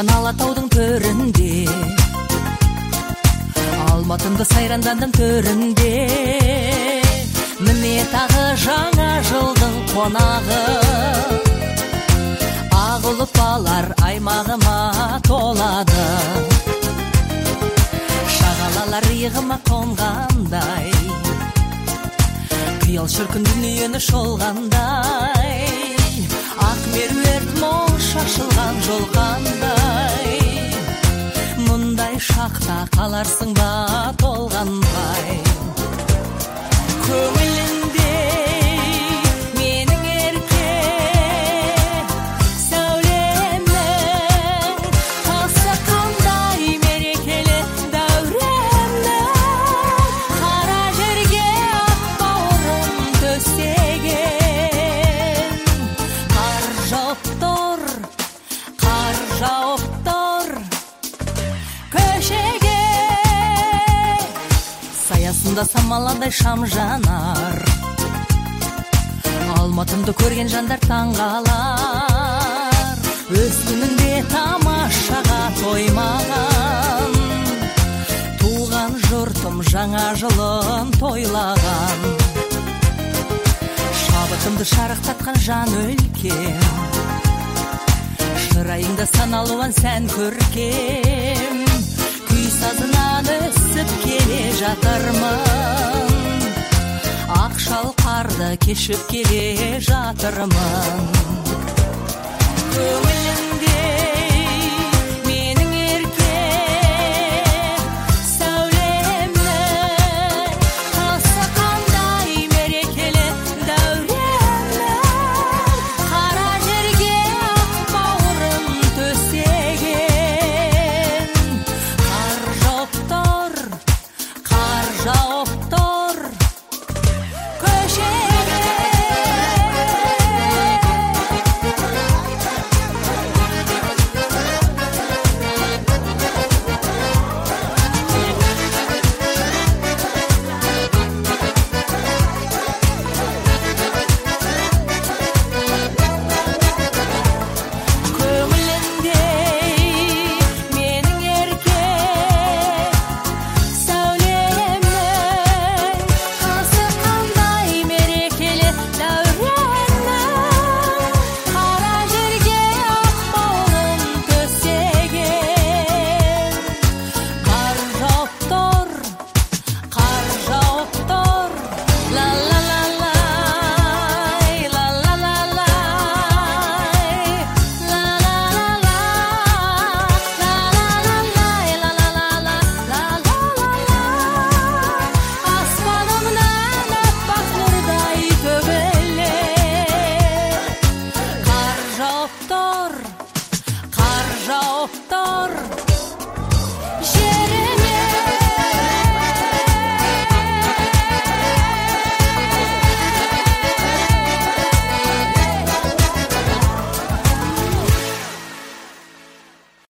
жатқан Алатаудың төрінде, Алматымды сайрандандым төрінде. Міне тағы жаңа жылдың қонағы, ақ ұлпалар аймағыма толады. Шағалалар иығыма қонғандай, қиял шіркін дүниені шолғандай, ақ меруерт мол шашылған жол қандай. Мұндай шақта қаларсың ба толғанбай. Көңілінде менің ерке сәулемнің, тасы қандай мерекелі дәуреннің, қара жерге ақ бауырын төсеген. Қар жауып тұр, қар жауып тұр көшеге, саясында самаладай шам жанар. Алматымды көрген жандар таңғалар, өз күнінде тамашаға тоймаған. Туған жұртым жаңа жылын тойлаған. Шабытымды шарықтатқан жан өлкем, шырайыңда саналуан сән көркем. Күй сазынан өсіп келе жатырмын, ақ шалқарды кешіп келе жатырмын. Көңілінде